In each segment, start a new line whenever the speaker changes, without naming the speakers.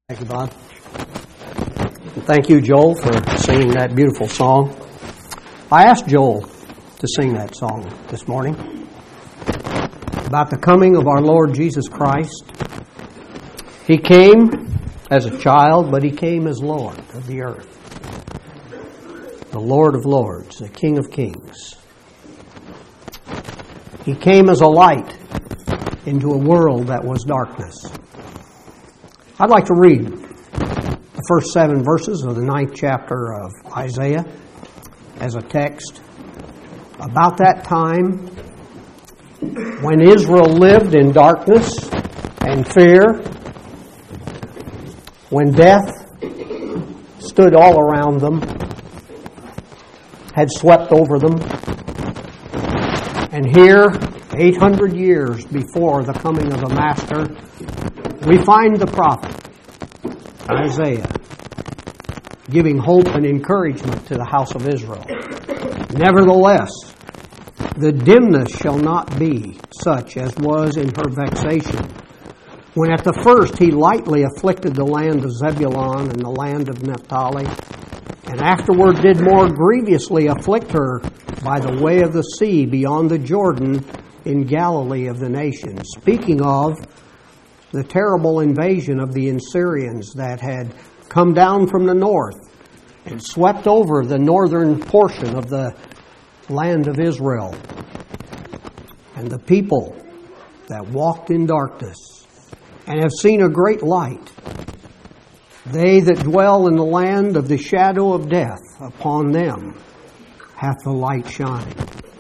Thank you, Bob. And thank you, Joel, for singing that beautiful song. I asked Joel to sing that song this morning about the coming of our Lord Jesus Christ. He came as a child, but He came as Lord of the earth. The Lord of lords, the King of kings. He came as a light into a world that was darkness. I'd like to read the first 7 verses of the 9th chapter of Isaiah as a text about that time when Israel lived in darkness and fear, when death stood all around them, had swept over them. And here, 800 years before the coming of the Master, we find the prophet, Isaiah, giving hope and encouragement to the house of Israel. Nevertheless, the dimness shall not be such as was in her vexation, when at the first He lightly afflicted the land of Zebulun and the land of Naphtali, and afterward did more grievously afflict her by the way of the sea beyond the Jordan in Galilee of the nations. Speaking of the terrible invasion of the Assyrians that had come down from the north and swept over the northern portion of the land of Israel. And the people that walked in darkness and have seen a great light, they that dwell in the land of the shadow of death, upon them hath the light shined.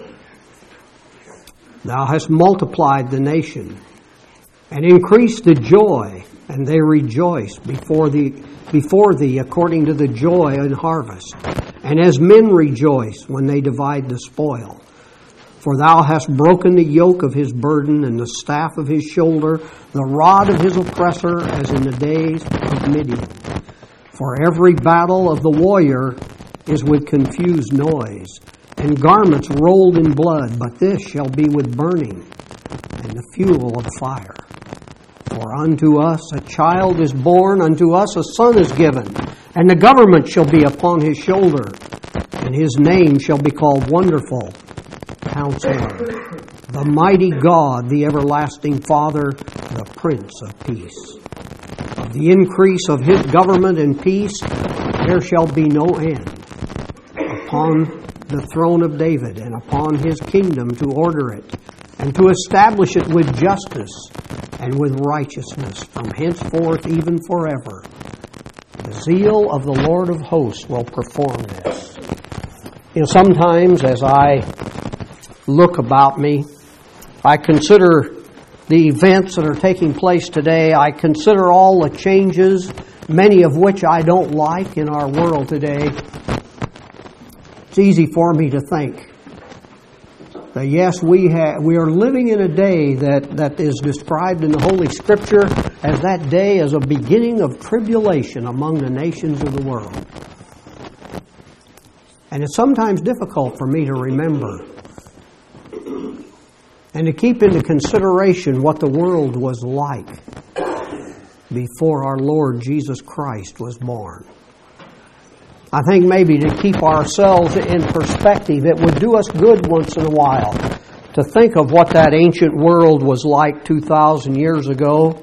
Thou hast multiplied the nation, and increased the joy, and they rejoice before thee according to the joy in harvest, and as men rejoice when they divide the spoil. For thou hast broken the yoke of his burden, and the staff of his shoulder, the rod of his oppressor, as in the days of Midian. For every battle of the warrior is with confused noise, and garments rolled in blood, but this shall be with burning, and the fuel of fire. For unto us a child is born, unto us a son is given, and the government shall be upon his shoulder, and his name shall be called Wonderful, Counselor, the Mighty God, the Everlasting Father, the Prince of Peace. Of the increase of his government and peace there shall be no end, upon the throne of David, and upon his kingdom to order it, and to establish it with justice and with righteousness from henceforth even forever. The zeal of the Lord of hosts will perform this. Sometimes as I look about me, I consider the events that are taking place today. I consider all the changes, many of which I don't like in our world today. It's easy for me to think that yes, we are living in a day that is described in the Holy Scripture as that day as a beginning of tribulation among the nations of the world. And it's sometimes difficult for me to remember and to keep into consideration what the world was like before our Lord Jesus Christ was born. I think maybe to keep ourselves in perspective, it would do us good once in a while to think of what that ancient world was like 2,000 years ago.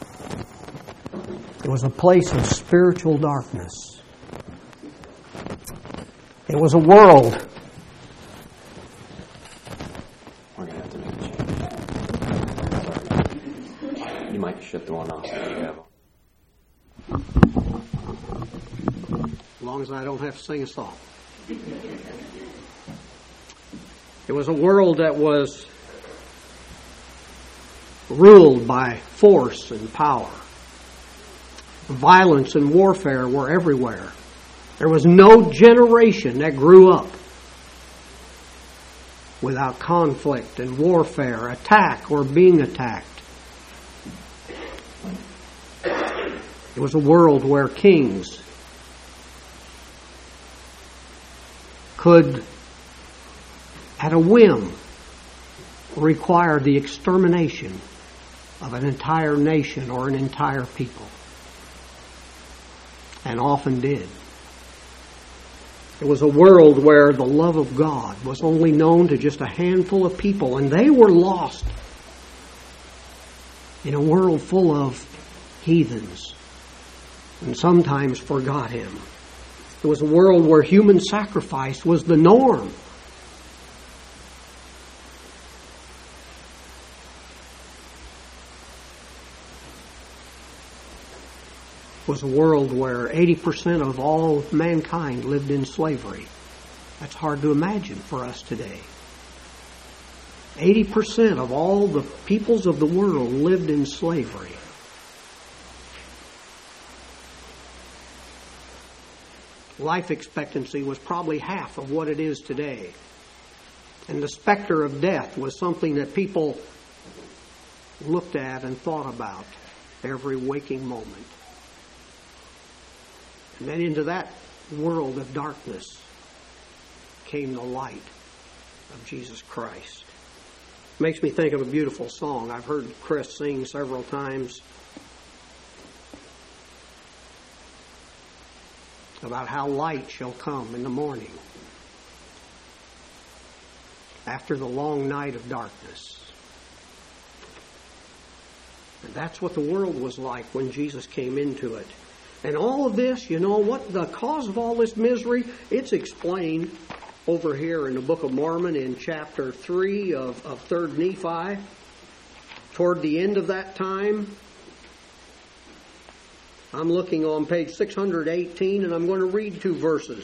It was a place of spiritual darkness. It was a world.
We're going to have to make a change. You might shut the one off.
As long as I don't have to sing a song. It was a world that was ruled by force and power. Violence and warfare were everywhere. There was no generation that grew up without conflict and warfare, attack or being attacked. It was a world where kings could, at a whim, require the extermination of an entire nation or an entire people. and often did. It was a world where the love of God was only known to just a handful of people, and they were lost in a world full of heathens, and sometimes forgot Him. It was a world where human sacrifice was the norm. It was a world where 80% of all mankind lived in slavery. That's hard to imagine for us today. 80% of all the peoples of the world lived in slavery. Life expectancy was probably half of what it is today. And the specter of death was something that people looked at and thought about every waking moment. And then into that world of darkness came the light of Jesus Christ. Makes me think of a beautiful song I've heard Chris sing several times about how light shall come in the morning after the long night of darkness. And that's what the world was like when Jesus came into it. And all of this, you know what? The cause of all this misery, it's explained over here in the Book of Mormon in chapter 3 of 3rd Nephi. Toward the end of that time, I'm looking on page 618, and I'm going to read 2 verses.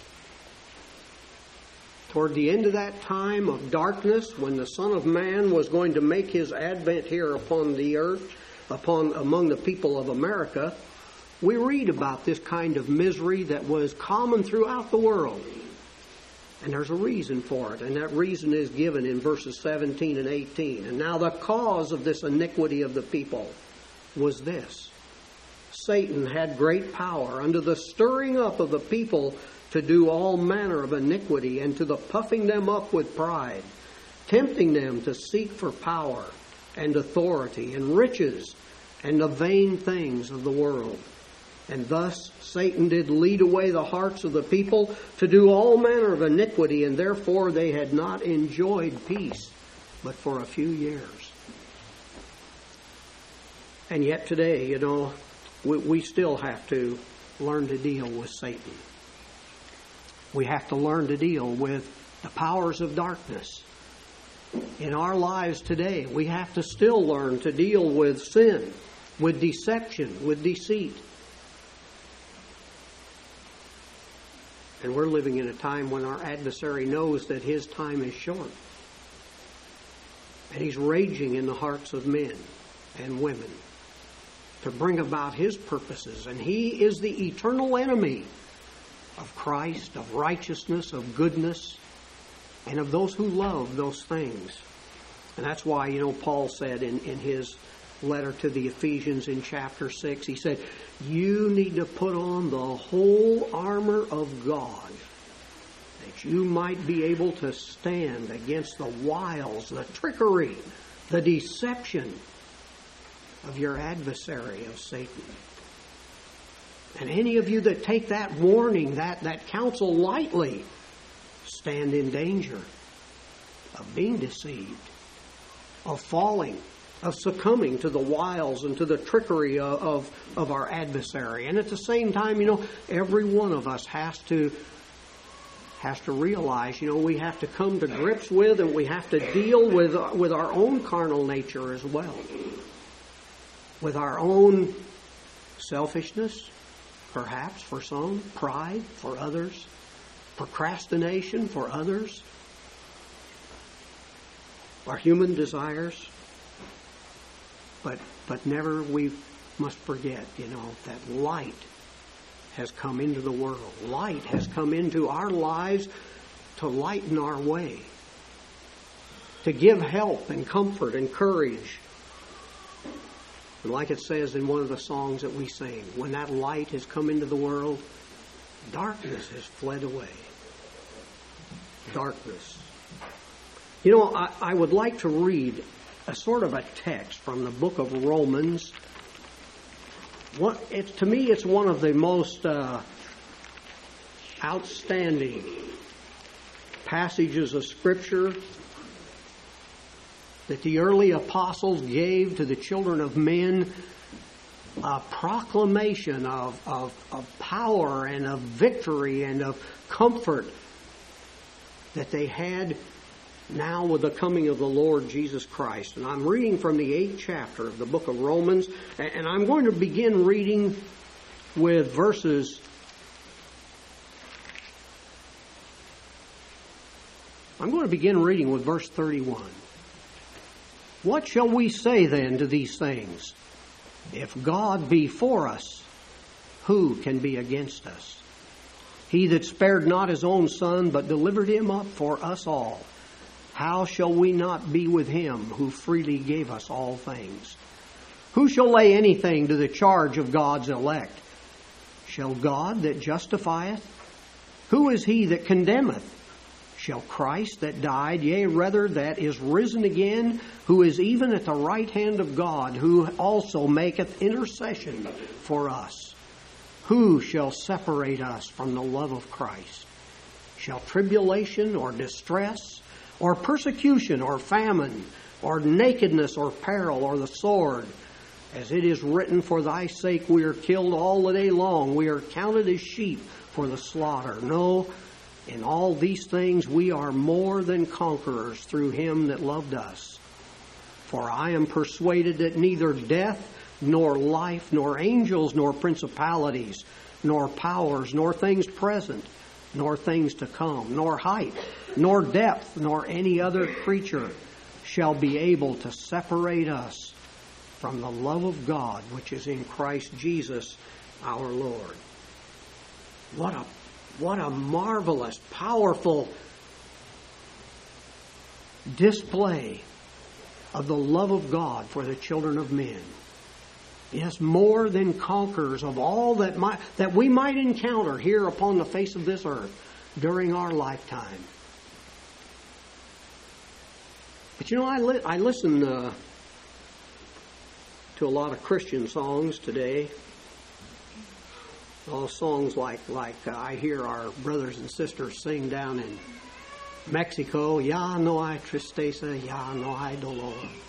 Toward the end of that time of darkness, when the Son of Man was going to make His advent here upon the earth, among the people of America, we read about this kind of misery that was common throughout the world. And there's a reason for it, and that reason is given in verses 17 and 18. And now the cause of this iniquity of the people was this: Satan had great power unto the stirring up of the people to do all manner of iniquity, and to the puffing them up with pride, tempting them to seek for power and authority and riches and the vain things of the world. And thus Satan did lead away the hearts of the people to do all manner of iniquity, and therefore they had not enjoyed peace but for a few years. And yet today, you know, we still have to learn to deal with Satan. We have to learn to deal with the powers of darkness. In our lives today, we have to still learn to deal with sin, with deception, with deceit. And we're living in a time when our adversary knows that his time is short. And he's raging in the hearts of men and women to bring about his purposes. And he is the eternal enemy of Christ, of righteousness, of goodness, and of those who love those things. And that's why, you know, Paul said in his letter to the Ephesians in chapter 6, he said, you need to put on the whole armor of God, that you might be able to stand against the wiles, the trickery, the deception of your adversary, of Satan. And any of you that take that warning, that counsel lightly, stand in danger of being deceived, of falling, of succumbing to the wiles and to the trickery of our adversary. And at the same time, you know, every one of us has to realize, you know, we have to come to grips with, and we have to deal with our own carnal nature as well. With our own selfishness, perhaps for some, pride for others, procrastination for others, our human desires. But never we must forget, you know, that light has come into the world. Light has come into our lives to lighten our way, to give help and comfort and courage. And like it says in one of the songs that we sing, when that light has come into the world, darkness has fled away. Darkness. You know, I would like to read a sort of a text from the book of Romans To me, it's one of the most outstanding passages of Scripture that the early apostles gave to the children of men, a proclamation of power and of victory and of comfort that they had now with the coming of the Lord Jesus Christ. And I'm reading from the 8th chapter of the book of Romans, and I'm going to begin reading with verses 31. What shall we say then to these things? If God be for us, who can be against us? He that spared not his own Son, but delivered him up for us all, how shall we not be with him who freely gave us all things? Who shall lay anything to the charge of God's elect? Shall God that justifieth? Who is he that condemneth? Shall Christ that died, yea, rather that is risen again, who is even at the right hand of God, who also maketh intercession for us? Who shall separate us from the love of Christ? Shall tribulation or distress, or persecution, or famine, or nakedness, or peril, or the sword? As it is written, for thy sake we are killed all the day long. We are counted as sheep for the slaughter. No, in all these things we are more than conquerors through him that loved us. For I am persuaded that neither death, nor life, nor angels, nor principalities, nor powers, nor things present, nor things to come, nor height, nor depth, nor any other creature shall be able to separate us from the love of God which is in Christ Jesus our Lord. What a marvelous, powerful display of the love of God for the children of men. Yes, more than conquerors of all that we might encounter here upon the face of this earth during our lifetime. But you know, I listen to a lot of Christian songs today. All songs like I hear our brothers and sisters sing down in Mexico. Ya no hay tristeza, ya no hay dolor.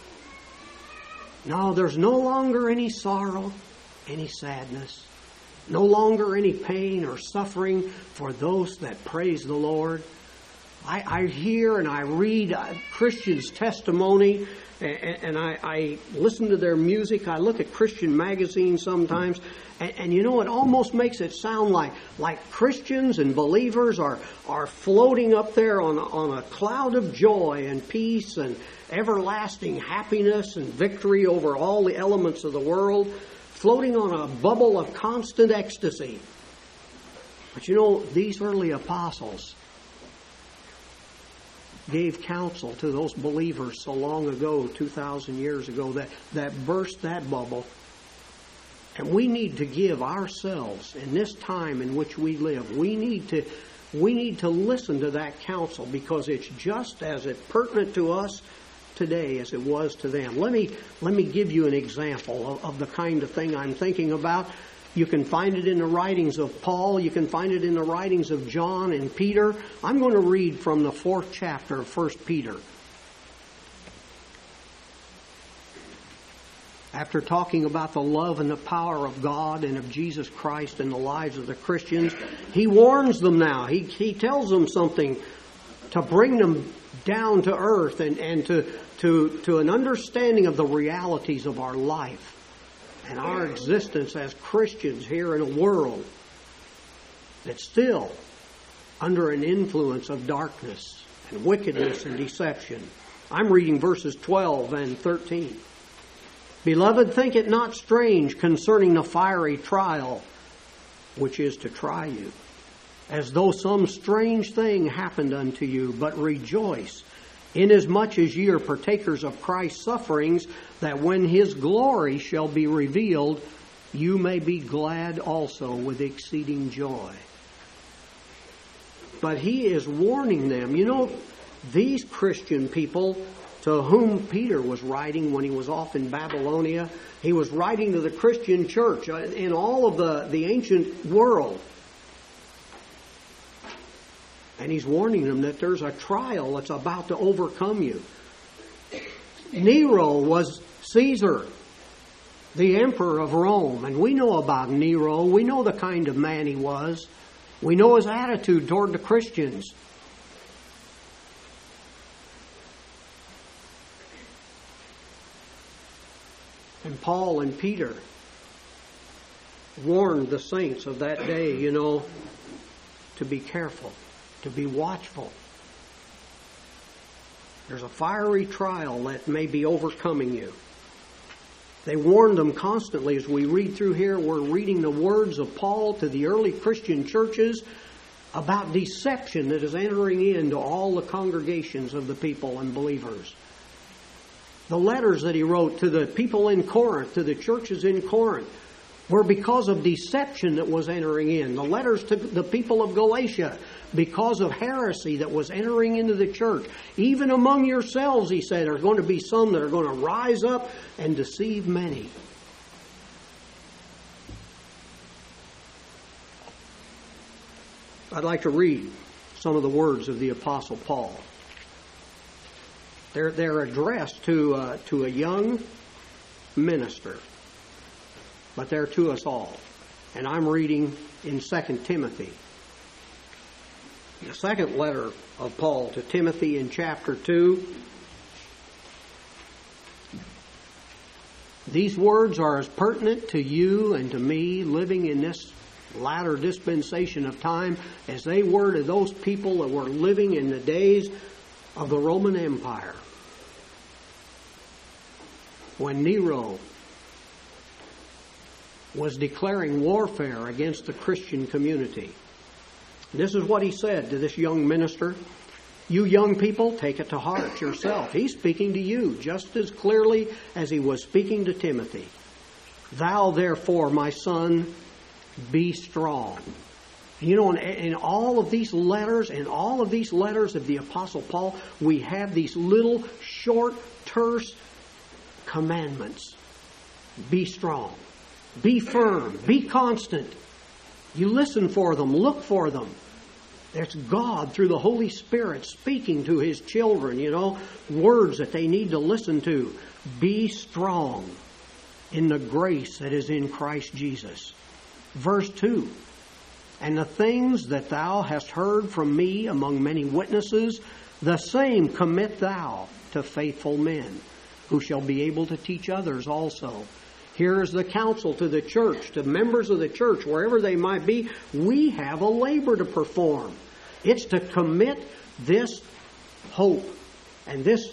No, there's no longer any sorrow, any sadness, no longer any pain or suffering for those that praise the Lord. I hear and I read Christians' testimony, and I listen to their music. I look at Christian magazines sometimes, and you know, it almost makes it sound like Christians and believers are floating up there on a cloud of joy and peace and everlasting happiness and victory over all the elements of the world, floating on a bubble of constant ecstasy. But you know, these early apostles gave counsel to those believers so long ago, 2,000 years ago, that burst that bubble. And we need to give ourselves, in this time in which we live, we need to listen to that counsel, because it's just as pertinent to us today as it was to them. Let me give you an example of the kind of thing I'm thinking about. You can find it in the writings of Paul. You can find it in the writings of John and Peter. I'm going to read from the 4th chapter of 1 Peter. After talking about the love and the power of God and of Jesus Christ in the lives of the Christians, he warns them now. He tells them something to bring them down to earth and to an understanding of the realities of our life and our existence as Christians here in a world that's still under an influence of darkness and wickedness and deception. I'm reading verses 12 and 13. Beloved, think it not strange concerning the fiery trial which is to try you, as though some strange thing happened unto you, but rejoice, inasmuch as ye are partakers of Christ's sufferings, that when his glory shall be revealed, you may be glad also with exceeding joy. But he is warning them. You know, these Christian people to whom Peter was writing when he was off in Babylonia. He was writing to the Christian church in all of the ancient world. And he's warning them that there's a trial that's about to overcome you. Nero was Caesar, the emperor of Rome. And we know about Nero. We know the kind of man he was. We know his attitude toward the Christians. And Paul and Peter warned the saints of that day, to be careful, to be watchful. There's a fiery trial that may be overcoming you. They warned them constantly. As we read through here, we're reading the words of Paul to the early Christian churches about deception that is entering into all the congregations of the people and believers. The letters that he wrote to the people in Corinth, to the churches in Corinth, were because of deception that was entering in. The letters to the people of Galatia, because of heresy that was entering into the church. Even among yourselves, he said, are going to be some that are going to rise up and deceive many. I'd like to read some of the words of the Apostle Paul. They're addressed to a young minister, but they're to us all. And I'm reading in 2 Timothy. The second letter of Paul to Timothy in chapter 2. These words are as pertinent to you and to me living in this latter dispensation of time as they were to those people that were living in the days of the Roman Empire. When Nero was declaring warfare against the Christian community. This is what he said to this young minister. You young people, take it to heart yourself. He's speaking to you just as clearly as he was speaking to Timothy. Thou therefore, my son, be strong. In all of these letters, of the Apostle Paul, we have these little short, terse commandments. Be strong. Be firm. Be constant. You listen for them. Look for them. It's God through the Holy Spirit speaking to His children, words that they need to listen to. Be strong in the grace that is in Christ Jesus. Verse 2. And the things that thou hast heard from me among many witnesses, the same commit thou to faithful men, who shall be able to teach others also. Here is the counsel to the church, to members of the church, wherever they might be. We have a labor to perform. It's to commit this hope and this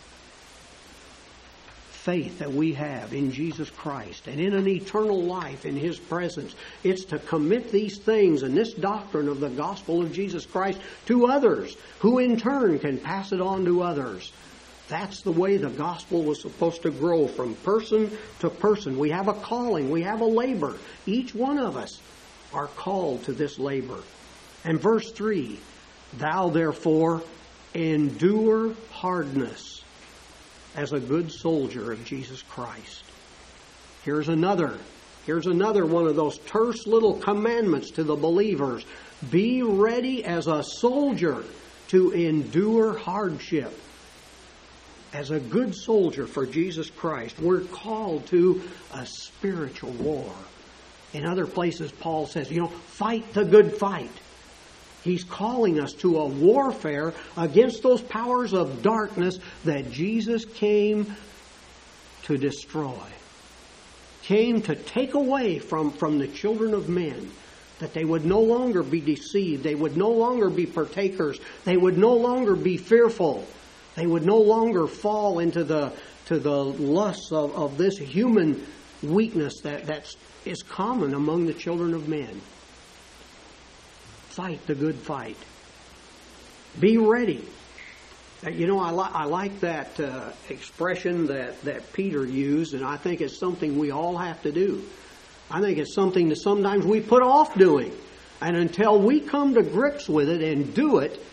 faith that we have in Jesus Christ and in an eternal life in His presence. It's to commit these things and this doctrine of the gospel of Jesus Christ to others, who in turn can pass it on to others. That's the way the gospel was supposed to grow from person to person. We have a calling. We have a labor. Each one of us are called to this labor. And verse 3, thou therefore endure hardness as a good soldier of Jesus Christ. Here's another one of those terse little commandments to the believers. Be ready as a soldier to endure hardship. As a good soldier for Jesus Christ, we're called to a spiritual war. In other places, Paul says, fight the good fight. He's calling us to a warfare against those powers of darkness that Jesus came to destroy. Came to take away from the children of men. That they would no longer be deceived. They would no longer be partakers. They would no longer be fearful. They would no longer fall into the lusts of this human weakness that is common among the children of men. Fight the good fight. Be ready. I like that expression that Peter used, and I think it's something we all have to do. I think it's something that sometimes we put off doing. And until we come to grips with it and do it,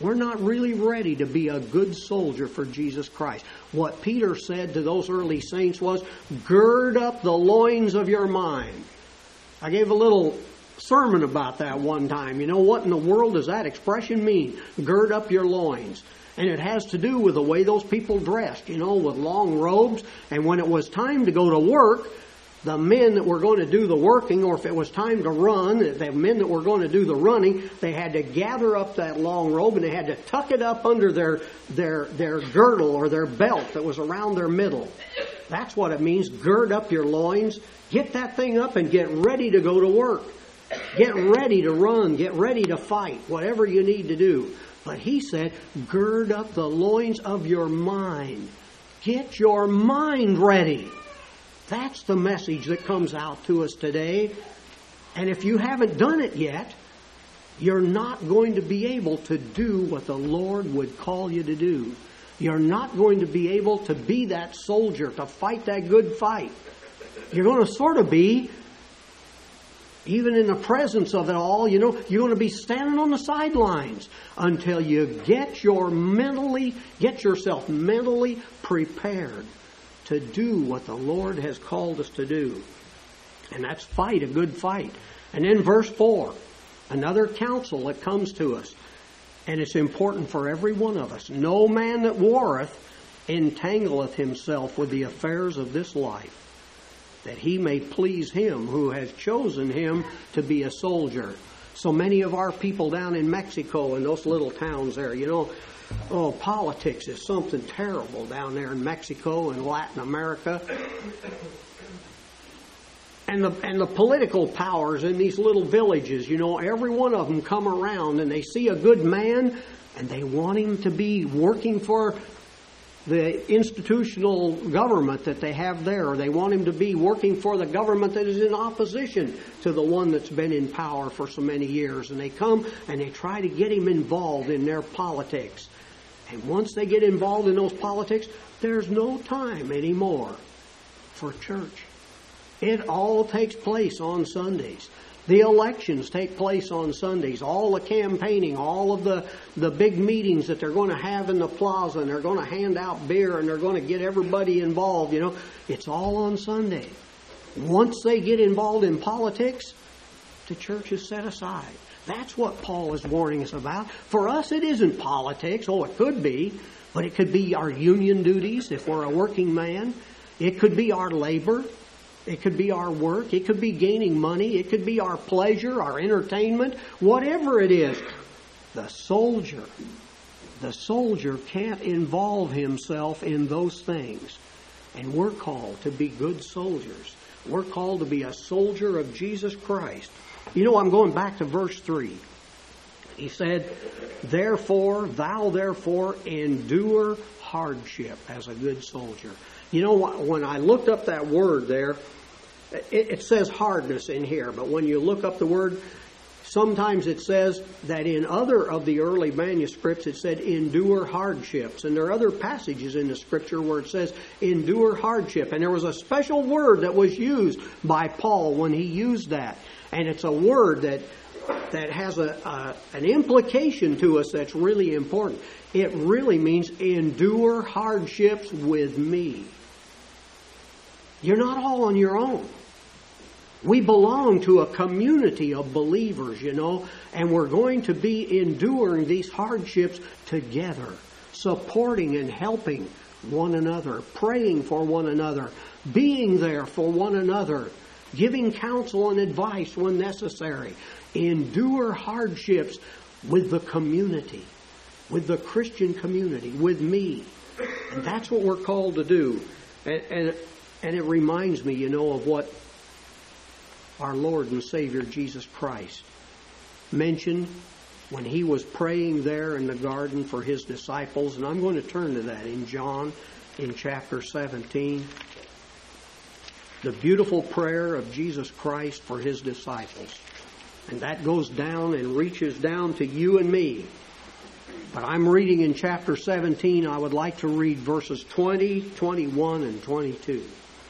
We're not really ready to be a good soldier for Jesus Christ. What Peter said to those early saints was, gird up the loins of your mind. I gave a little sermon about that one time. You know, what in the world does that expression mean? Gird up your loins. And it has to do with the way those people dressed, you know, with long robes. And when it was time to go to work, the men that were going to do the working, or if it was time to run, the men that were going to do the running, they had to gather up that long robe and they had to tuck it up under their girdle or their belt that was around their middle. That's what it means. Gird up your loins. Get that thing up and get ready to go to work. Get ready to run. Get ready to fight. Whatever you need to do. But he said, gird up the loins of your mind. Get your mind ready. That's the message that comes out to us today. And if you haven't done it yet, you're not going to be able to do what the Lord would call you to do. You're not going to be able to be that soldier, to fight that good fight. You're going to sort of be, even in the presence of it all, you know, you're going to be standing on the sidelines until you get yourself mentally prepared to do what the Lord has called us to do. And that's fight a good fight. And then verse 4, another counsel that comes to us. And it's important for every one of us. No man that warreth entangleth himself with the affairs of this life, that he may please him who has chosen him to be a soldier. So many of our people down in Mexico and those little towns there, you know, politics is something terrible down there in Mexico and Latin America. And the political powers in these little villages, you know, every one of them come around and they see a good man and they want him to be working for the institutional government that they have there. Or they want him to be working for the government that is in opposition to the one that's been in power for so many years. And they come and they try to get him involved in their politics. And once they get involved in those politics, there's no time anymore for church. It all takes place on Sundays. The elections take place on Sundays. All the campaigning, all of the big meetings that they're going to have in the plaza, and they're going to hand out beer, and they're going to get everybody involved, you know. It's all on Sunday. Once they get involved in politics, the church is set aside. That's what Paul is warning us about. For us, it isn't politics. Oh, it could be. But it could be our union duties if we're a working man. It could be our labor. It could be our work. It could be gaining money. It could be our pleasure, our entertainment. Whatever it is, the soldier can't involve himself in those things. And we're called to be good soldiers. We're called to be a soldier of Jesus Christ. You know, I'm going back to verse 3. He said, thou therefore endure hardship as a good soldier. You know, when I looked up that word there, it says hardness in here. But when you look up the word, sometimes it says that in other of the early manuscripts it said endure hardships. And there are other passages in the Scripture where it says endure hardship. And there was a special word that was used by Paul when he used that. And it's a word that has an implication to us that's really important. It really means endure hardships with me. You're not all on your own. We belong to a community of believers, you know, and we're going to be enduring these hardships together, supporting and helping one another, praying for one another, being there for one another, giving counsel and advice when necessary. Endure hardships with the community, with the Christian community, with me. And that's what we're called to do. And it reminds me, you know, of what our Lord and Savior Jesus Christ mentioned when he was praying there in the garden for his disciples. And I'm going to turn to that in John in chapter 17. The beautiful prayer of Jesus Christ for his disciples. And that goes down and reaches down to you and me. But I'm reading in chapter 17. I would like to read verses 20, 21, and 22.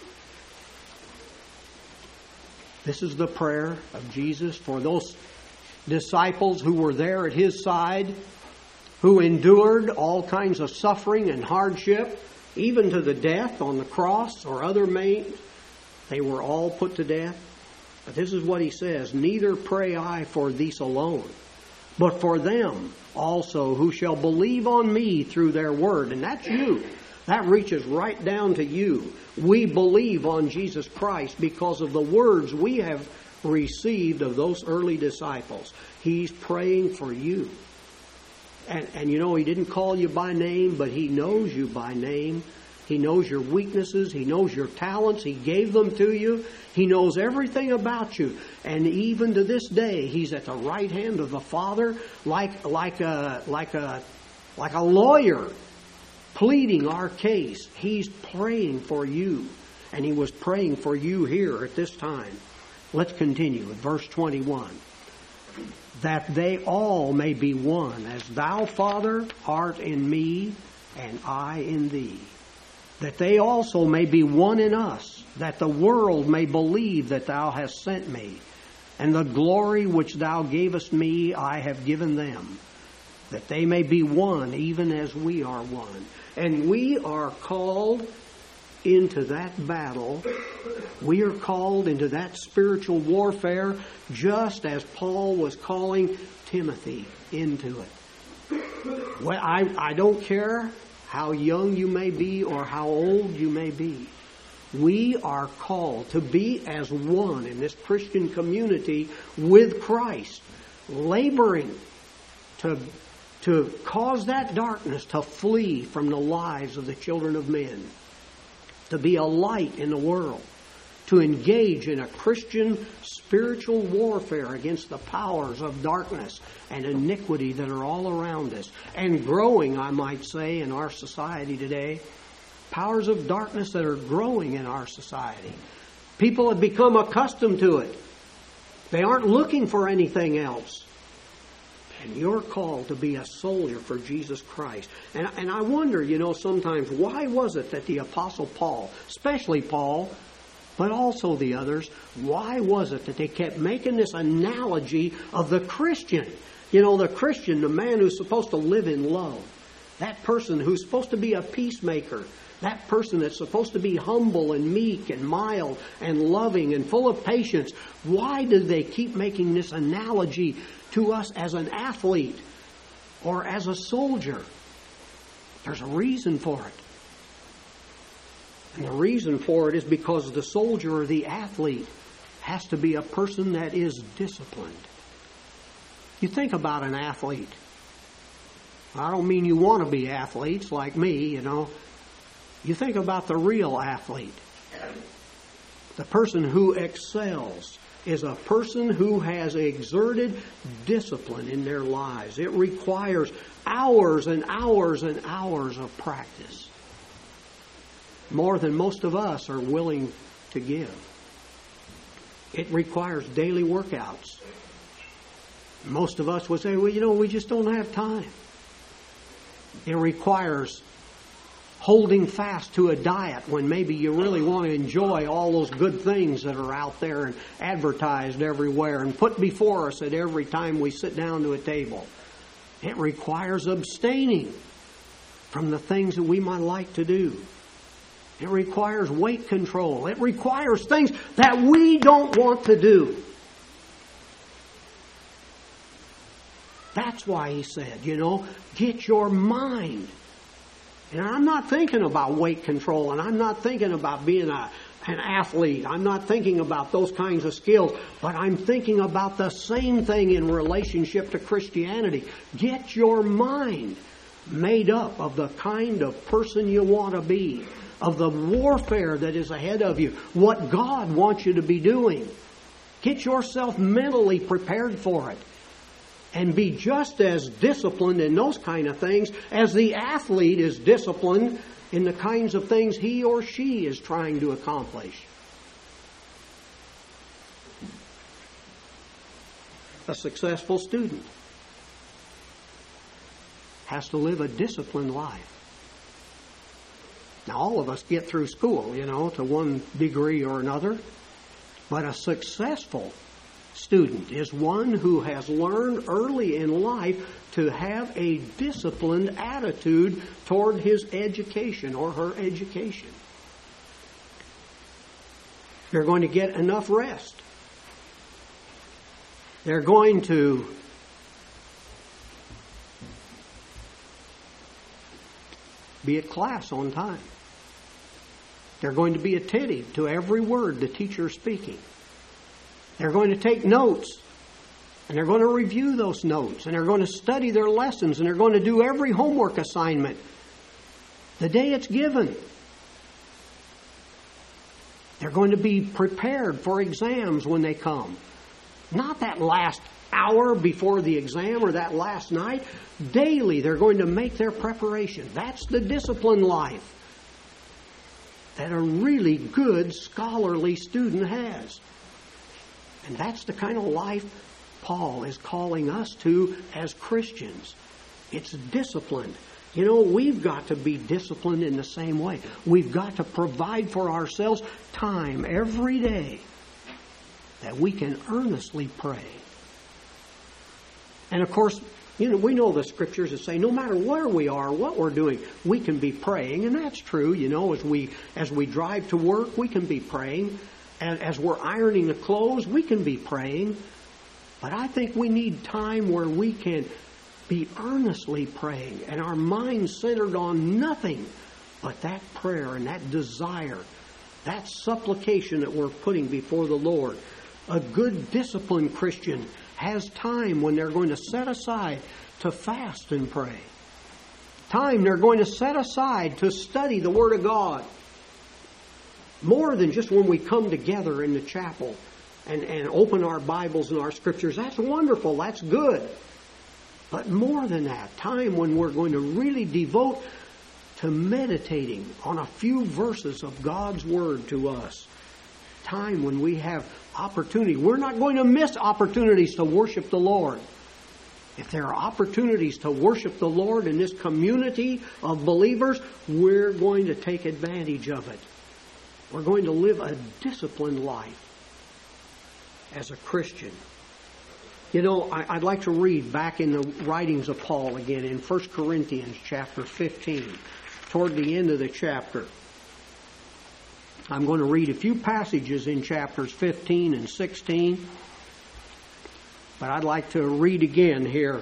This is the prayer of Jesus for those disciples who were there at his side who endured all kinds of suffering and hardship, even to the death on the cross or other means. They were all put to death. But this is what he says, neither pray I for these alone, but for them also who shall believe on me through their word. And that's you. That reaches right down to you. We believe on Jesus Christ because of the words we have received of those early disciples. He's praying for you. And you know, he didn't call you by name, but he knows you by name. He knows your weaknesses. He knows your talents. He gave them to you. He knows everything about you. And even to this day, he's at the right hand of the Father like a lawyer pleading our case. He's praying for you. And he was praying for you here at this time. Let's continue with verse 21. That they all may be one, as thou, Father, art in me, and I in thee. That they also may be one in us, that the world may believe that thou hast sent me. And the glory which thou gavest me I have given them, that they may be one even as we are one. And we are called into that battle. We are called into that spiritual warfare just as Paul was calling Timothy into it. Well, I don't care how young you may be or how old you may be. We are called to be as one in this Christian community with Christ, laboring to cause that darkness to flee from the lives of the children of men, to be a light in the world, to engage in a Christian spiritual warfare against the powers of darkness and iniquity that are all around us, and growing, I might say, in our society today. Powers of darkness that are growing in our society. People have become accustomed to it. They aren't looking for anything else. And you're called to be a soldier for Jesus Christ. And I wonder, sometimes, why was it that the Apostle Paul, especially Paul, but also the others, why was it that they kept making this analogy of the Christian? The Christian, the man who's supposed to live in love. That person who's supposed to be a peacemaker. That person that's supposed to be humble and meek and mild and loving and full of patience. Why do they keep making this analogy to us as an athlete or as a soldier? There's a reason for it. And the reason for it is because the soldier or the athlete has to be a person that is disciplined. You think about an athlete. I don't mean you want to be athletes like me, You think about the real athlete. The person who excels is a person who has exerted discipline in their lives. It requires hours and hours and hours of practice. More than most of us are willing to give. It requires daily workouts. Most of us would say, we just don't have time. It requires holding fast to a diet when maybe you really want to enjoy all those good things that are out there and advertised everywhere and put before us at every time we sit down to a table. It requires abstaining from the things that we might like to do. It requires weight control. It requires things that we don't want to do. That's why he said, get your mind. And I'm not thinking about weight control, and I'm not thinking about being an athlete. I'm not thinking about those kinds of skills, but I'm thinking about the same thing in relationship to Christianity. Get your mind made up of the kind of person you want to be, of the warfare that is ahead of you, what God wants you to be doing. Get yourself mentally prepared for it. And be just as disciplined in those kind of things as the athlete is disciplined in the kinds of things he or she is trying to accomplish. A successful student has to live a disciplined life. Now, all of us get through school, to one degree or another. But a successful student is one who has learned early in life to have a disciplined attitude toward his education or her education. They're going to get enough rest. They're going to be at class on time. They're going to be attentive to every word the teacher is speaking. They're going to take notes, and they're going to review those notes, and they're going to study their lessons, and they're going to do every homework assignment the day it's given. They're going to be prepared for exams when they come. Not that last hour before the exam or that last night. Daily, they're going to make their preparation. That's the disciplined life that a really good scholarly student has. And that's the kind of life Paul is calling us to as Christians. It's disciplined. You know, we've got to be disciplined in the same way. We've got to provide for ourselves time every day that we can earnestly pray. And of course, you know, we know the scriptures that say no matter where we are, what we're doing, we can be praying. And that's true. You know, as we drive to work, we can be praying. And as we're ironing the clothes, we can be praying. But I think we need time where we can be earnestly praying and our minds centered on nothing but that prayer and that desire, that supplication that we're putting before the Lord. A good disciplined Christian has time when they're going to set aside to fast and pray. Time they're going to set aside to study the Word of God. More than just when we come together in the chapel and open our Bibles and our Scriptures. That's wonderful. That's good. But more than that, time when we're going to really devote to meditating on a few verses of God's Word to us. Time when we have opportunity. We're not going to miss opportunities to worship the Lord. If there are opportunities to worship the Lord in this community of believers, we're going to take advantage of it. We're going to live a disciplined life as a Christian. You know, I'd like to read back in the writings of Paul again in 1 Corinthians chapter 15, toward the end of the chapter. I'm going to read a few passages in chapters 15 and 16, but I'd like to read again here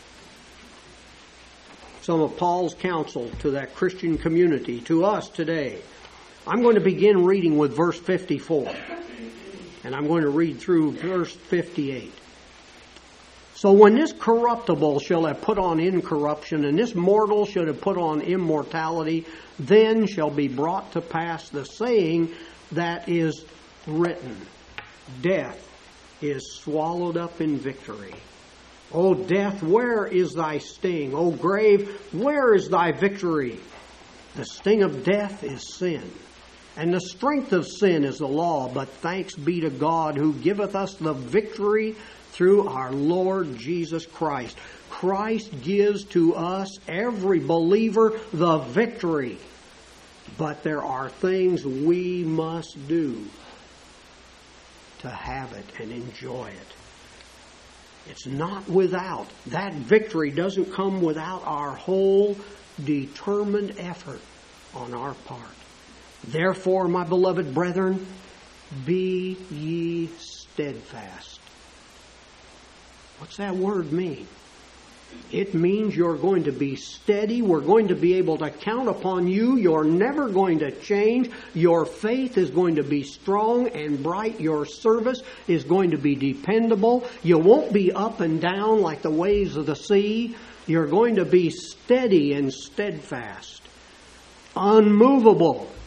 some of Paul's counsel to that Christian community, to us today. I'm going to begin reading with verse 54, and I'm going to read through verse 58. So when this corruptible shall have put on incorruption, and this mortal shall have put on immortality, then shall be brought to pass the saying that is written, Death is swallowed up in victory. O death, where is thy sting? O grave, where is thy victory? The sting of death is sin, and the strength of sin is the law. But thanks be to God who giveth us the victory through our Lord Jesus Christ. Christ gives to us, every believer, the victory. But there are things we must do to have it and enjoy it. It's not without. That victory doesn't come without our whole determined effort on our part. Therefore, my beloved brethren, be ye steadfast. What's that word mean? It means you're going to be steady. We're going to be able to count upon you. You're never going to change. Your faith is going to be strong and bright. Your service is going to be dependable. You won't be up and down like the waves of the sea. You're going to be steady and steadfast, unmovable,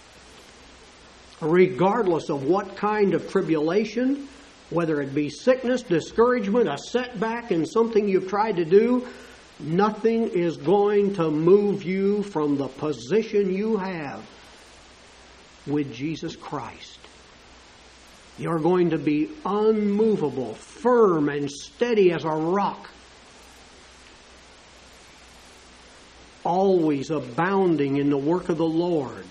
regardless of what kind of tribulation, whether it be sickness, discouragement, a setback in something you've tried to do, nothing is going to move you from the position you have with Jesus Christ. You're going to be unmovable, firm and steady as a rock, always abounding in the work of the Lord.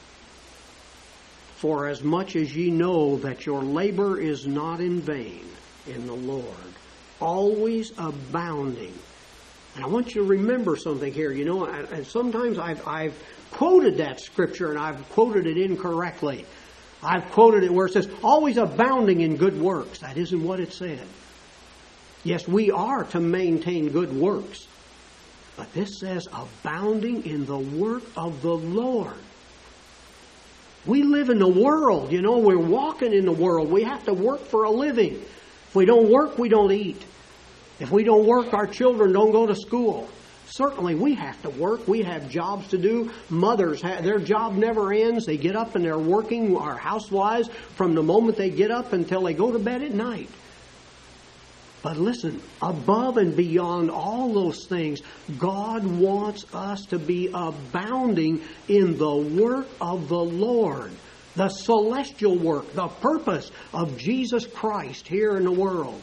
For as much as ye know that your labor is not in vain in the Lord. Always abounding. And I want you to remember something here. You know, and sometimes I've quoted that scripture and I've quoted it incorrectly. I've quoted it where it says, always abounding in good works. That isn't what it said. Yes, we are to maintain good works. But this says abounding in the work of the Lord. We live in the world, you know, we're walking in the world. We have to work for a living. If we don't work, we don't eat. If we don't work, our children don't go to school. Certainly we have to work. We have jobs to do. Mothers, their job never ends. They get up and they're working, our housewives, from the moment they get up until they go to bed at night. But listen, above and beyond all those things, God wants us to be abounding in the work of the Lord, the celestial work, the purpose of Jesus Christ here in the world.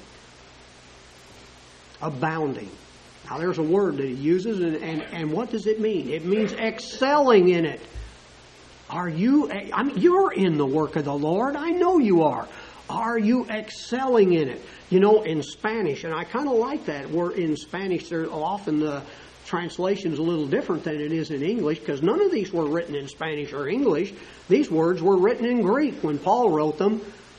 Abounding. Now there's a word that he uses, and what does it mean? It means excelling in it. You're in the work of the Lord. I know you are. Are you excelling in it? You know, in Spanish, and I kind of like that word in Spanish, there's often the translation's a little different than it is in English, because none of these were written in Spanish or English. These words were written in Greek when Paul wrote them.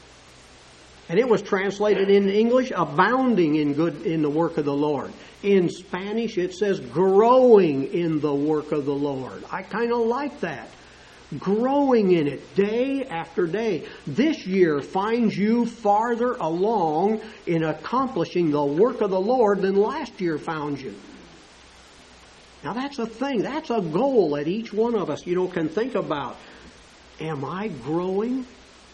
And it was translated in English, abounding in the work of the Lord. In Spanish, it says growing in the work of the Lord. I kind of like that. Growing in it day after day. This year finds you farther along in accomplishing the work of the Lord than last year found you. Now that's a thing. That's a goal that each one of us, can think about. Am I growing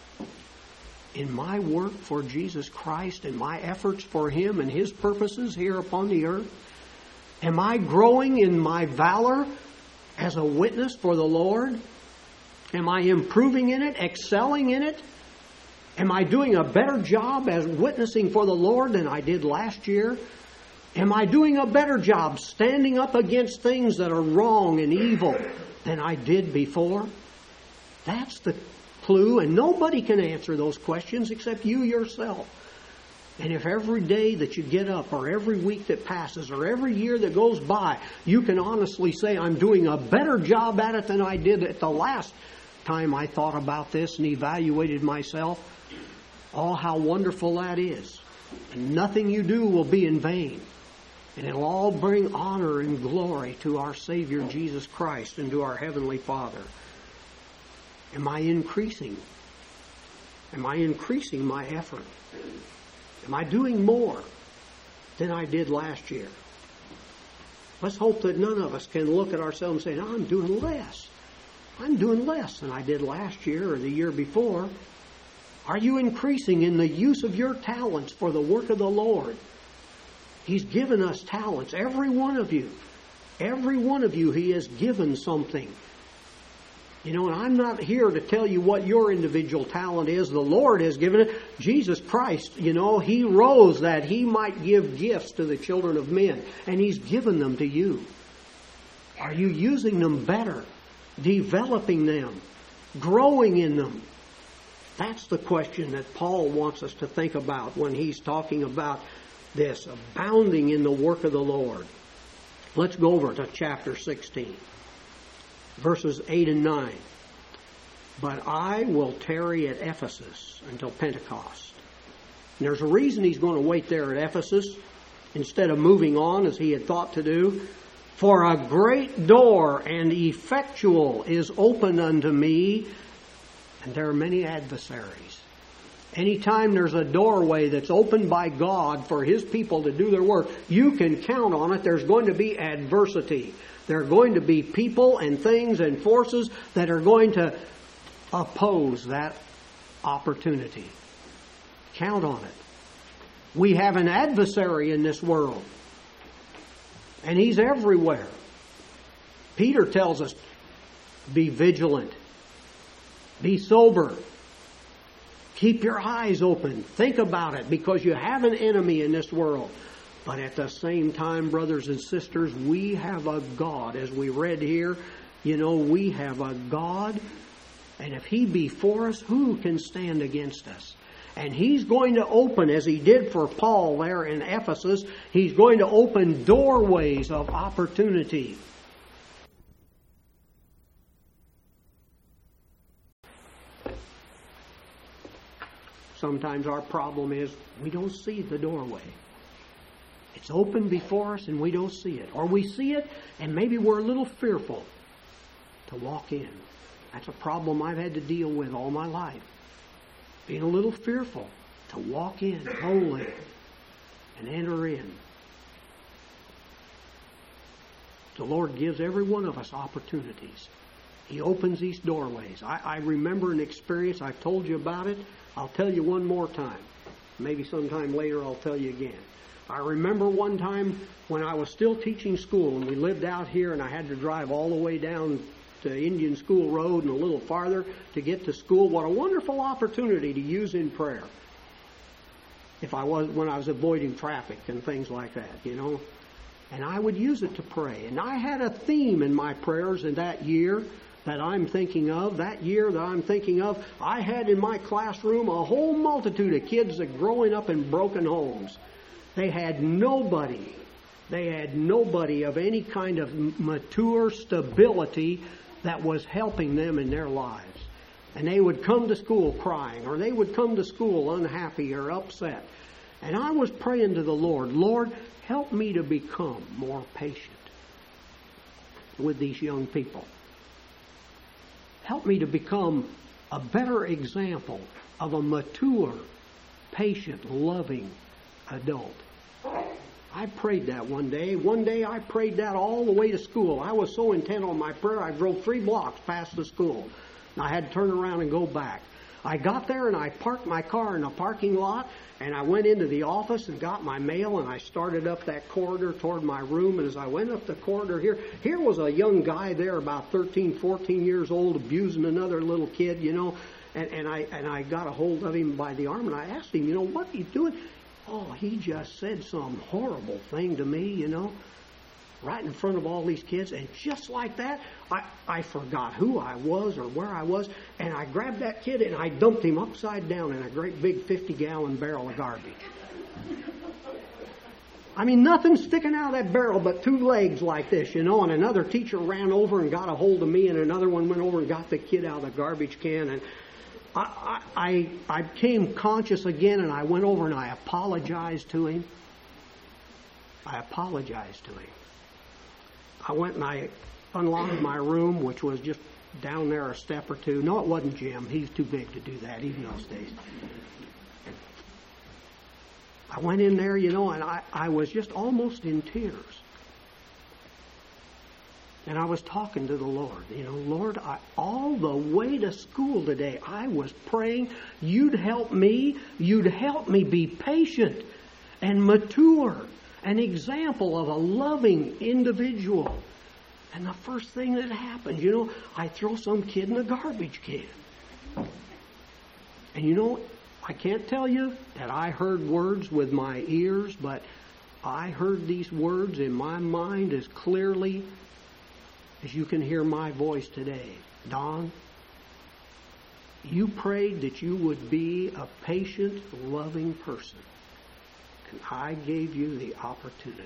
in my work for Jesus Christ and my efforts for Him and His purposes here upon the earth? Am I growing in my valor as a witness for the Lord? Am I improving in it, excelling in it? Am I doing a better job as witnessing for the Lord than I did last year? Am I doing a better job standing up against things that are wrong and evil than I did before? That's the clue, and nobody can answer those questions except you yourself. And if every day that you get up, or every week that passes, or every year that goes by, you can honestly say, I'm doing a better job at it than I did at the last time I thought about this and evaluated myself, oh, how wonderful that is. And nothing you do will be in vain. And it'll all bring honor and glory to our Savior Jesus Christ and to our Heavenly Father. Am I increasing? Am I increasing my effort? Am I doing more than I did last year? Let's hope that none of us can look at ourselves and say, no, I'm doing less. I'm doing less than I did last year or the year before. Are you increasing in the use of your talents for the work of the Lord? He's given us talents, every one of you. Every one of you, He has given something. And I'm not here to tell you what your individual talent is. The Lord has given it. Jesus Christ, He rose that He might give gifts to the children of men. And He's given them to you. Are you using them better? Developing them? Growing in them? That's the question that Paul wants us to think about when he's talking about this, abounding in the work of the Lord. Let's go over to chapter 16. Verses 8 and 9. But I will tarry at Ephesus until Pentecost. And there's a reason he's going to wait there at Ephesus instead of moving on as he had thought to do. For a great door and effectual is open unto me, and there are many adversaries. Anytime there's a doorway that's opened by God for His people to do their work, you can count on it. There's going to be adversity. There are going to be people and things and forces that are going to oppose that opportunity. Count on it. We have an adversary in this world. And he's everywhere. Peter tells us, be vigilant. Be sober. Keep your eyes open. Think about it, because you have an enemy in this world. But at the same time, brothers and sisters, we have a God. As we read here, we have a God. And if He be for us, who can stand against us? And He's going to open, as He did for Paul there in Ephesus, He's going to open doorways of opportunity. Sometimes our problem is we don't see the doorway. It's open before us and we don't see it. Or we see it and maybe we're a little fearful to walk in. That's a problem I've had to deal with all my life. Being a little fearful to walk in boldly and enter in. The Lord gives every one of us opportunities. He opens these doorways. I remember an experience. I've told you about it. I'll tell you one more time. Maybe sometime later I'll tell you again. I remember one time when I was still teaching school and we lived out here and I had to drive all the way down to Indian School Road and a little farther to get to school. What a wonderful opportunity to use in prayer. When I was avoiding traffic and things like that, you know. And I would use it to pray. And I had a theme in my prayers in that year that I'm thinking of. That year that I'm thinking of, I had in my classroom a whole multitude of kids that growing up in broken homes. They had nobody of any kind of mature stability that was helping them in their lives. And they would come to school crying, or they would come to school unhappy or upset. And I was praying to the Lord, Lord, help me to become more patient with these young people. Help me to become a better example of a mature, patient, loving adult. I prayed that one day. One day I prayed that all the way to school. I was so intent on my prayer, I drove 3 blocks past the school. And I had to turn around and go back. I got there and I parked my car in a parking lot, and I went into the office and got my mail, and I started up that corridor toward my room. And as I went up the corridor here was a young guy there about 13, 14 years old abusing another little kid, you know. And I got a hold of him by the arm and I asked him, you know, what are you doing? Oh, he just said some horrible thing to me, you know, right in front of all these kids. And just like that, I forgot who I was or where I was. And I grabbed that kid and I dumped him upside down in a great big 50-gallon barrel of garbage. I mean, nothing sticking out of that barrel but 2 legs like this, you know. And another teacher ran over and got a hold of me, and another one went over and got the kid out of the garbage can. And I became conscious again, and I went over and I apologized to him. I went and I unlocked my room, which was just down there a step or two. No, it wasn't Jim. He's too big to do that, even those days. I went in there, you know, and I was just almost in tears. And I was talking to the Lord. You know, Lord, all the way to school today, I was praying you'd help me be patient and mature, an example of a loving individual. And the first thing that happened, you know, I throw some kid in a garbage can. And you know, I can't tell you that I heard words with my ears, but I heard these words in my mind as clearly as you can hear my voice today. Don, you prayed that you would be a patient, loving person. And I gave you the opportunity.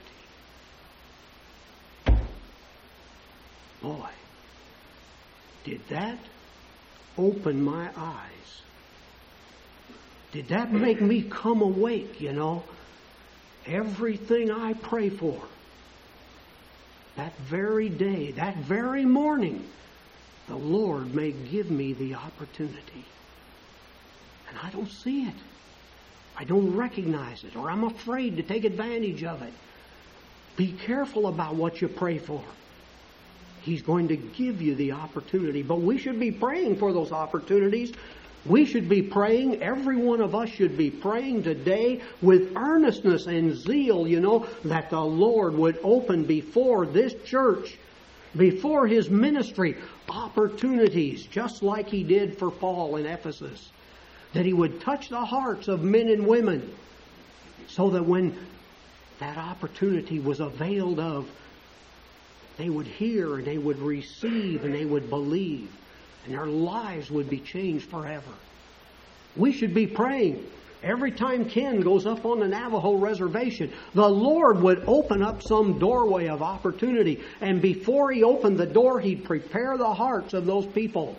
Boy, did that open my eyes. Did that make me come awake, you know? Everything I pray for, that very day, that very morning, the Lord may give me the opportunity. And I don't see it. I don't recognize it, or I'm afraid to take advantage of it. Be careful about what you pray for. He's going to give you the opportunity. But we should be praying for those opportunities. We should be praying, every one of us should be praying today with earnestness and zeal, you know, that the Lord would open before this church, before His ministry, opportunities, just like He did for Paul in Ephesus. That He would touch the hearts of men and women, so that when that opportunity was availed of, they would hear and they would receive and they would believe. And their lives would be changed forever. We should be praying Every time Ken goes up on the Navajo reservation, the Lord would open up some doorway of opportunity. And before He opened the door, He'd prepare the hearts of those people.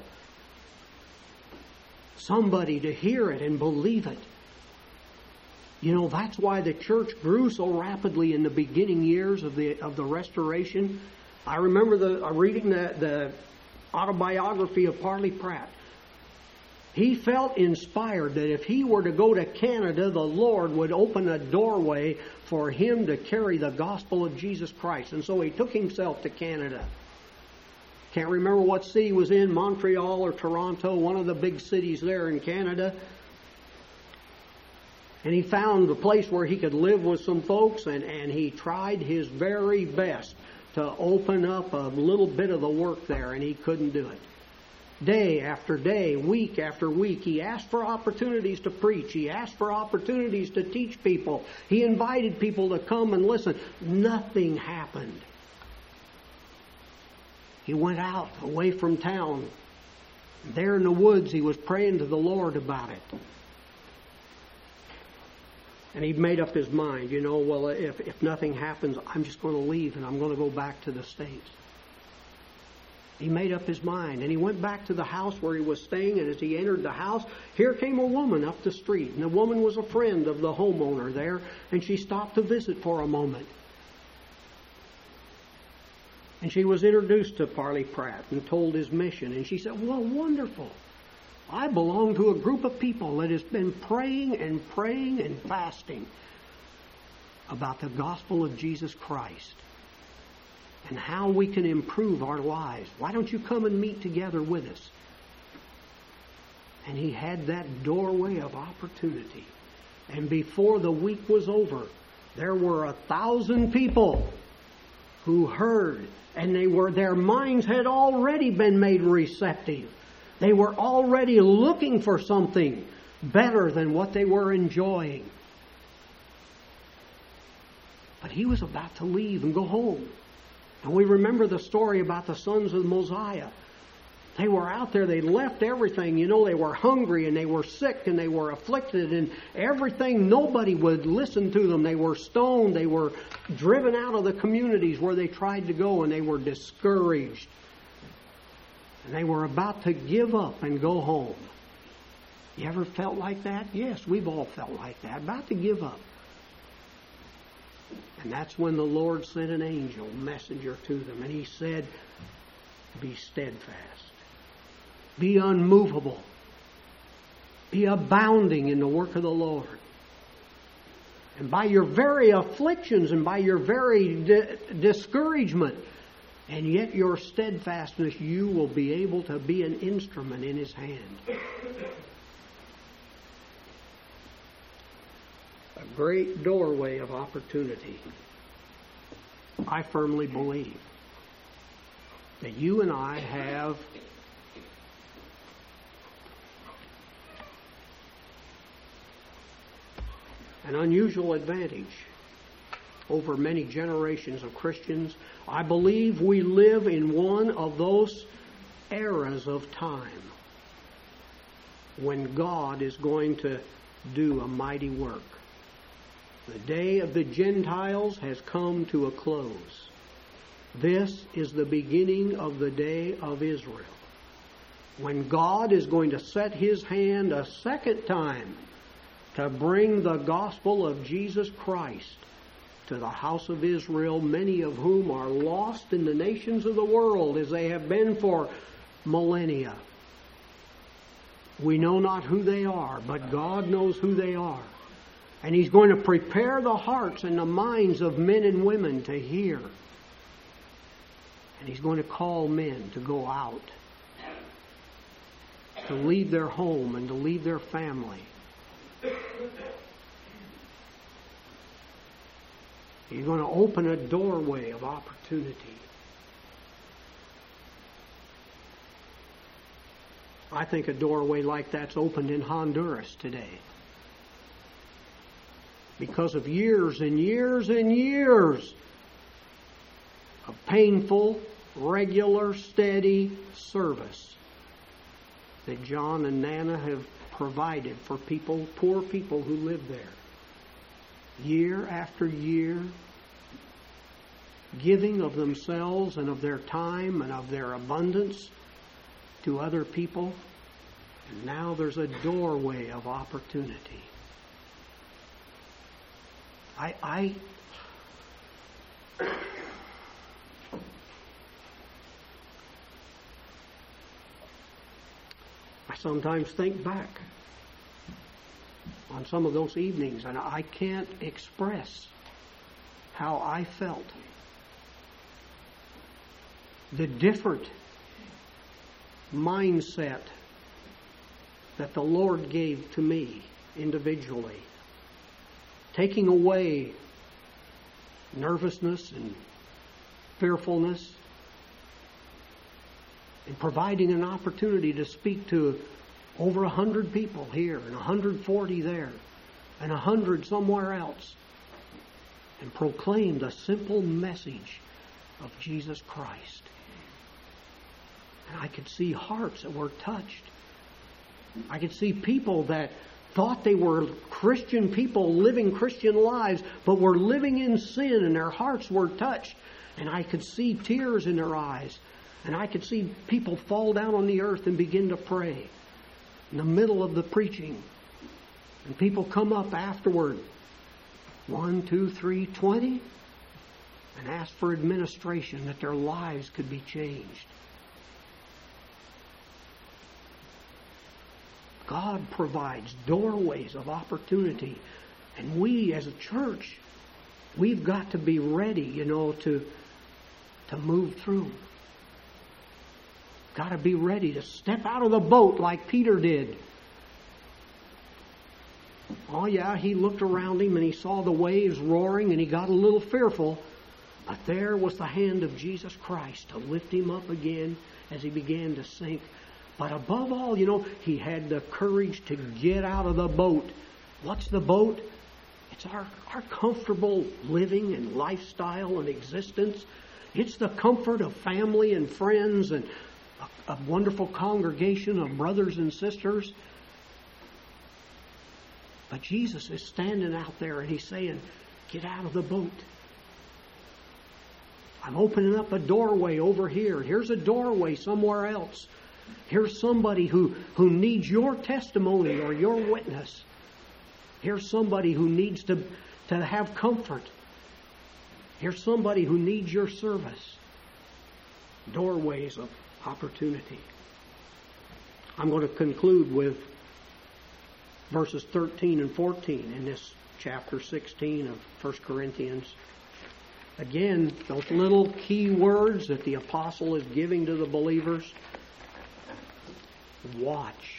Somebody to hear it and believe it. You know, that's why the church grew so rapidly in the beginning years of the Restoration. I remember reading the autobiography of Parley Pratt. He felt inspired that if he were to go to Canada, the Lord would open a doorway for him to carry the gospel of Jesus Christ. And so he took himself to Canada. Can't remember what city he was in, Montreal or Toronto, one of the big cities there in Canada. And he found a place where he could live with some folks, and he tried his very best to open up a little bit of the work there, and he couldn't do it. Day after day, week after week, he asked for opportunities to preach. He asked for opportunities to teach people. He invited people to come and listen. Nothing happened. He went out, away from town. There in the woods, he was praying to the Lord about it. And he'd made up his mind, well, if nothing happens, I'm just going to leave and I'm going to go back to the States. He made up his mind, and he went back to the house where he was staying, and as he entered the house, here came a woman up the street, and the woman was a friend of the homeowner there, and she stopped to visit for a moment. And she was introduced to Parley Pratt and told his mission, and she said, well, wonderful. I belong to a group of people that has been praying and fasting about the gospel of Jesus Christ and how we can improve our lives. Why don't you come and meet together with us? And he had that doorway of opportunity. And before the week was over, there were 1,000 people who heard, and their minds had already been made receptive. They were already looking for something better than what they were enjoying. But he was about to leave and go home. And we remember the story about the sons of Mosiah. They were out there, they left everything. They were hungry and they were sick and they were afflicted and everything. Nobody would listen to them. They were stoned. They were driven out of the communities where they tried to go, and they were discouraged. And they were about to give up and go home. You ever felt like that? Yes, we've all felt like that. About to give up. And that's when the Lord sent an angel messenger to them. And He said, be steadfast. Be unmovable. Be abounding in the work of the Lord. And by your very afflictions and by your very discouragement, and yet your steadfastness, you will be able to be an instrument in His hand. A great doorway of opportunity. I firmly believe that you and I have an unusual advantage over many generations of Christians. I believe we live in one of those eras of time when God is going to do a mighty work. The day of the Gentiles has come to a close. This is the beginning of the day of Israel, when God is going to set His hand a second time to bring the gospel of Jesus Christ to the house of Israel, many of whom are lost in the nations of the world as they have been for millennia. We know not who they are, but God knows who they are. And He's going to prepare the hearts and the minds of men and women to hear. And He's going to call men to go out, to leave their home and to leave their family. He's going to open a doorway of opportunity. I think a doorway like that's opened in Honduras today. Because of years and years and years of painful, regular, steady service that John and Nana provided for people, poor people who live there. Year after year, giving of themselves and of their time and of their abundance to other people. And now there's a doorway of opportunity. I sometimes think back on some of those evenings, and I can't express how I felt. The different mindset that the Lord gave to me individually, taking away nervousness and fearfulness, and providing an opportunity to speak to over 100 people here and 140 there and 100 somewhere else, and proclaim the simple message of Jesus Christ. And I could see hearts that were touched. I could see people that thought they were Christian people living Christian lives, but were living in sin, and their hearts were touched. And I could see tears in their eyes. And I could see people fall down on the earth and begin to pray in the middle of the preaching. And people come up afterward, 1, 2, 3, 20, and ask for administration, that their lives could be changed. God provides doorways of opportunity. And we as a church, we've got to be ready, to move through. Got to be ready to step out of the boat like Peter did. Oh yeah, he looked around him and he saw the waves roaring and he got a little fearful. But there was the hand of Jesus Christ to lift him up again as he began to sink. But above all, he had the courage to get out of the boat. What's the boat? It's our comfortable living and lifestyle and existence. It's the comfort of family and friends and a wonderful congregation of brothers and sisters. But Jesus is standing out there and he's saying, get out of the boat. I'm opening up a doorway over here. Here's a doorway somewhere else. Here's somebody who needs your testimony or your witness. Here's somebody who needs to have comfort. Here's somebody who needs your service. Doorways of opportunity. I'm going to conclude with verses 13 and 14 in this chapter 16 of 1 Corinthians. Again, those little key words that the apostle is giving to the believers. Watch.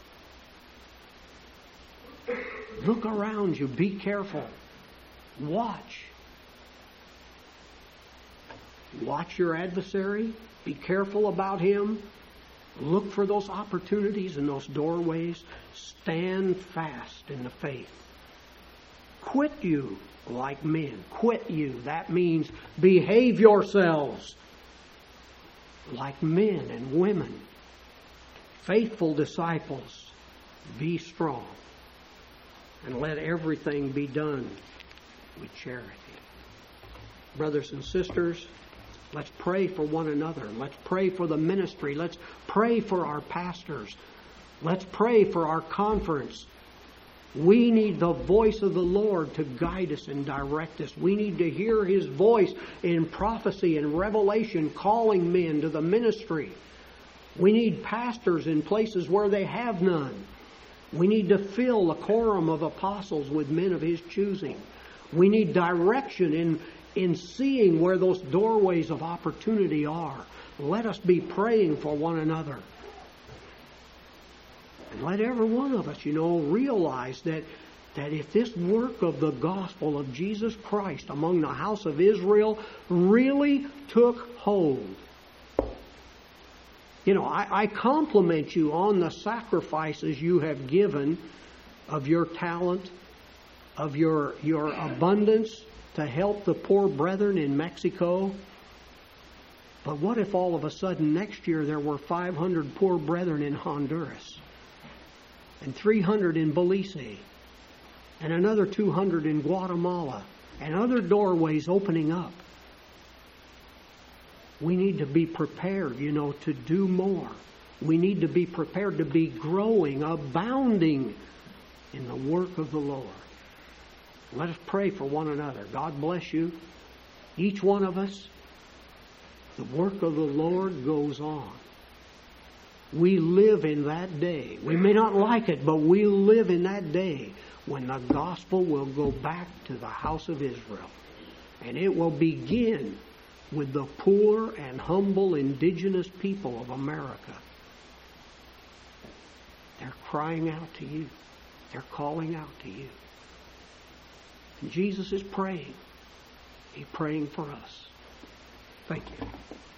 Look around you. Be careful. Watch. Watch your adversary. Be careful about him. Look for those opportunities and those doorways. Stand fast in the faith. Quit you like men. Quit you. That means behave yourselves like men and women. Faithful disciples. Be strong. And let everything be done with charity. Brothers and sisters, let's pray for one another. Let's pray for the ministry. Let's pray for our pastors. Let's pray for our conference. We need the voice of the Lord to guide us and direct us. We need to hear His voice in prophecy and revelation calling men to the ministry. We need pastors in places where they have none. We need to fill the quorum of apostles with men of His choosing. We need direction in seeing where those doorways of opportunity are. Let us be praying for one another. And let every one of us, realize that if this work of the gospel of Jesus Christ among the house of Israel really took hold. I compliment you on the sacrifices you have given of your talent, of your abundance to help the poor brethren in Mexico. But what if all of a sudden next year there were 500 poor brethren in Honduras? and 300 in Belize, and another 200 in Guatemala, and other doorways opening up. We need to be prepared, to do more. We need to be prepared to be growing, abounding in the work of the Lord. Let us pray for one another. God bless you. Each one of us, the work of the Lord goes on. We live in that day. We may not like it, but we live in that day when the gospel will go back to the house of Israel. And it will begin with the poor and humble indigenous people of America. They're crying out to you. They're calling out to you. And Jesus is praying. He's praying for us. Thank you.